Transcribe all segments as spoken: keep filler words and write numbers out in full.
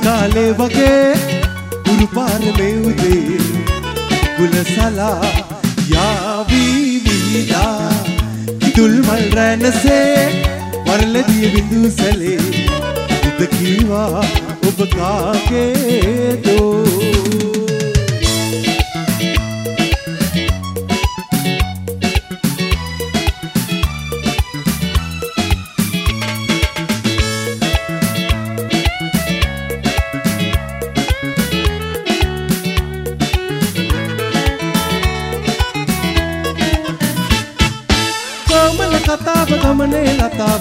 කාලේ වගේ උරු පාර මේ උදේ කුලසලා යාවි විලා කිදුල් මල් රැනසේ වරලදී බිඳු සැලේ උද කීවා ඔබ කාගේදෝ කතාව ගමනේ ලතාව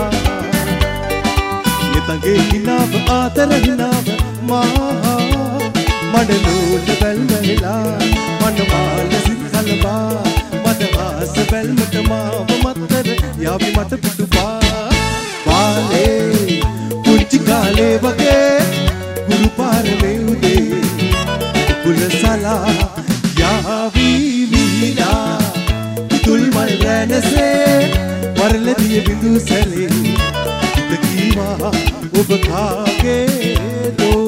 නිතගේ හිනාව ආතර හිනාව මා මඩලෝට බැල්මෙලා මනමාල සිත්කලබා මද ආස බැල්මට මාව මත්තර යාවි මට පිටුපා පාලේ පුංචි කාලේ වගේ ගුරු පාරේ උදේ කුලසලා යාවි විලා තුල් මල් රැනසේ වරලදී බිඳු සැලේ උද කීවා ඔබ කාගේදෝ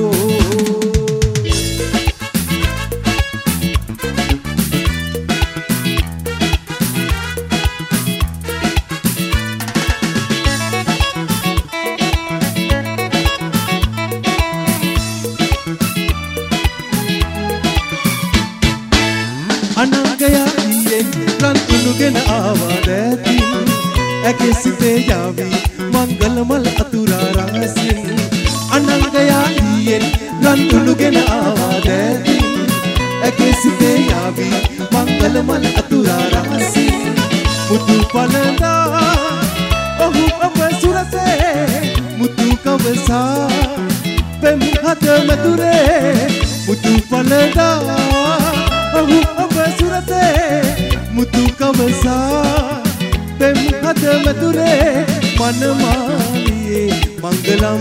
අනංගයා ඊයෙන් රන්තුනුගෙන ආවා දැතින් ඇගේ සිතේ යාවි මංගල මල් අතුරා රහසින් අනංගයා ඊයෙන් රන්තුනුගෙන ආවා දැතින් ඇගේ සිතේ යාවි මංගල මල් අතුරා රහසින් මුතු පළඳා ඔහු අප සුරසේ මුතු කවසා පෙම් හද මధుරේ මුතු පළඳා ඔහු අප සුරසේ මුතු කවසා පෙම් හද මధుරේ මනමාලියේ මංගලම්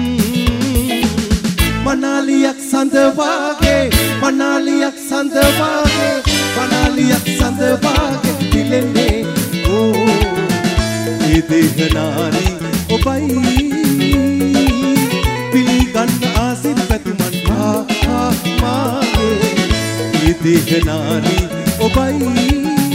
මනාලියක් සඳ වාගේ මනාලියක් සඳ වාගේ මනාලියක් සඳ වාගේ දිලෙන්නේ ඕ ඒ දේහනාරි ඔබයි පිළිගන්න ආසින් පැතුමන් මා මාගේ ඒ දේහනාරි ඔබයි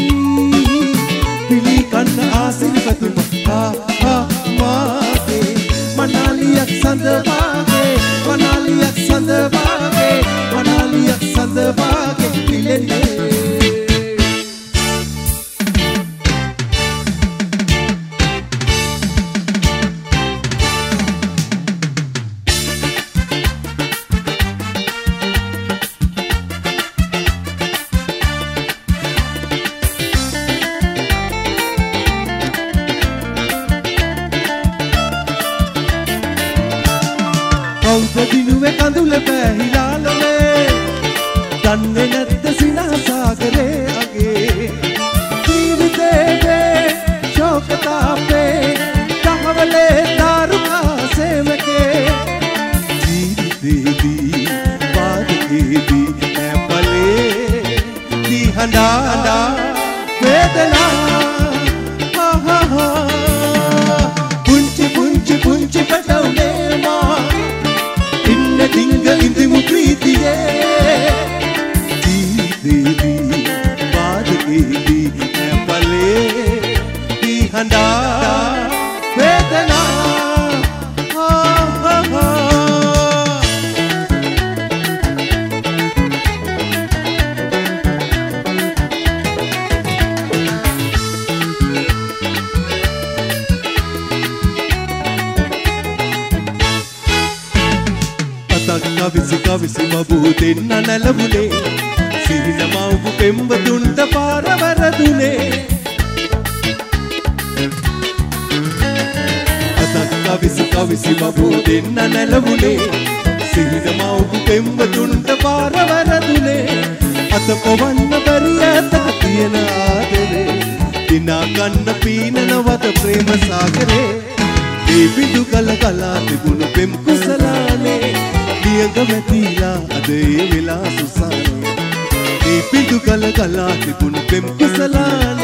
පිළිගන්න ආසින් පැතුමන් මා මාගේ මනාලියක් සඳ වාගේ මනාලියක් සඳ වාගේ මනාලියක් සඳ වාගේ පිළෙන්නේ දිනුවේ කඳුල පැහිලාලනේ දන්නේ නැද්ද සිනහසාගරේ අගේ ජීවිතේ ශෝකතාපේ දහවලේ දාරුකාසෙමකේ ජීවිතේදී පාදකේදී ඇපලේ දිහඬා වේදනා හා හා පුංචි පුංචි පුංචි පැටවුනේ මා ඩිංග ඉඳිමු ප්‍රීතියේ ජීවිතේදී පාදකේදී ඇපලේ දිහඬා වේදනා ආ ආ කවිසි කවිසි මබූ දෙන්න නැලවුනේ සිහින මව්පු පෙම්වතුන්ට පාර වැරදුනේ අතක් කවිසි කවිසි මබූ දෙන්න නැලවුනේ සිහින මව්පු පෙම්වතුන්ට පාර වැරදුනේ අත පොවන්න බැරි ඇතක තියෙන ආදරේ දිනා ගන්න පීනනවත ප්‍රේම සාගරේ ඒ බිඳු කල කලා තිබුණු පෙම් කුසලානේ දියඟ වැතිලා අද ඒ වෙලා සුසානේ මේ පිටු කල කලා තිබුණු පෙම් කුසලානේ